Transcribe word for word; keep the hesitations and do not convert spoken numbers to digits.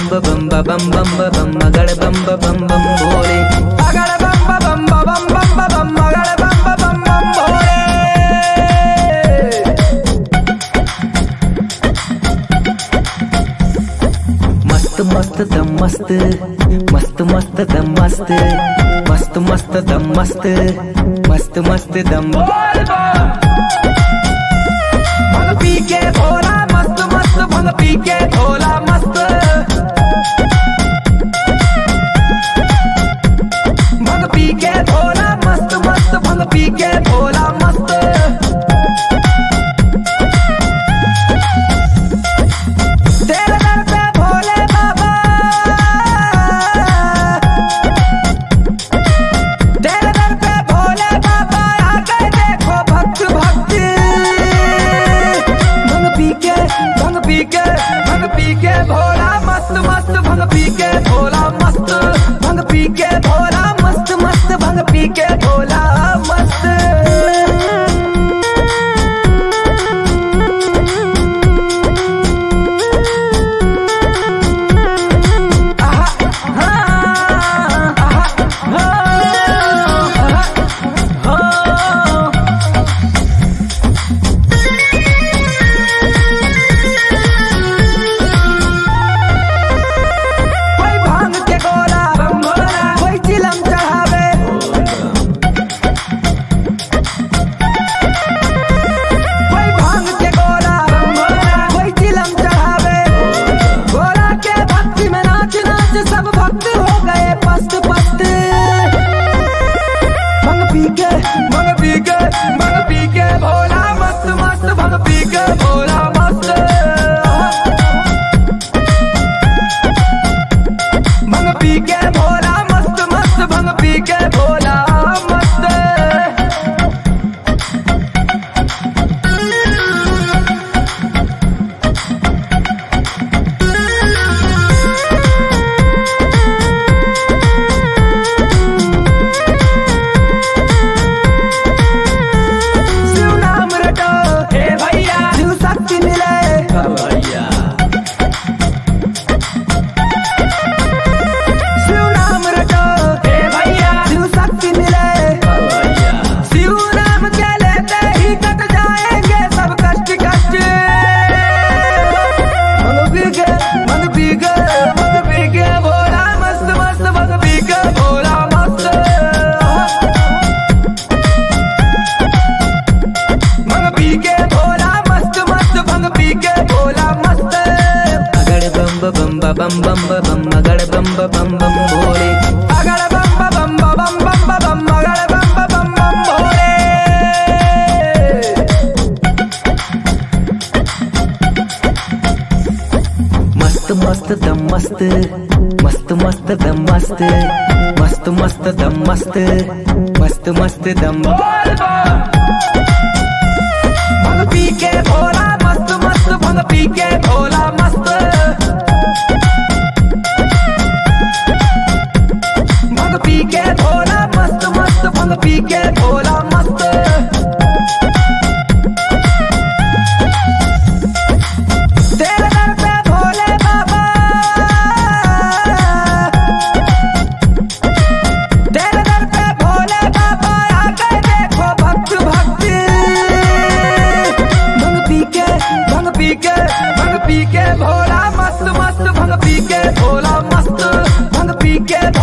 बम बम बम बम बम मगड़ बम बम बम भोले अगड़ बम बम बम बम बम मगड़ बम बम बम भोले। मस्त मस्त दम मस्त मस्त मस्त दम मस्त मस्त मस्त दम मस्त मस्त मस्त दम भंग पी के भोला मस्त मस्त भंग पी के भोला मस्त भंग पी के भोला मस्त मस्त भंग पी के भोला मस्त। तेरे दर पे भोले बाबा तेरे दर पे भोले बाबा आके देखो भक्त भक्ति भंग पी के भंग पी के भंग पी के भोला मस्त मस्त भंग पी के भोला मस्त भंग पी के भोला मस्त मस्त भंग पी के भोला मस्त। बम बम बम मगड़ बम बम बम भोले अगड़ बम बम बम बम बम मगड़ बम बम बम भोले। मस्त मस्त दम मस्त मस्त मस्त दम मस्त मस्त मस्त दम मस्त मस्त मस्त दम भंग पी के भोला मस्त मस्त भंग पी के भोला मस्त भंग पी के भोला मस्त मस्त भंग पी के भोला मस्त। तेरे दर पे भोले बाबा तेरे दर पे भोले बाबा आके देखो भक्त भक्ति भंग पी के भंग पी के भंग पी के भोला मस्त मस्त भंग पी के भोला मस्त भंग पी के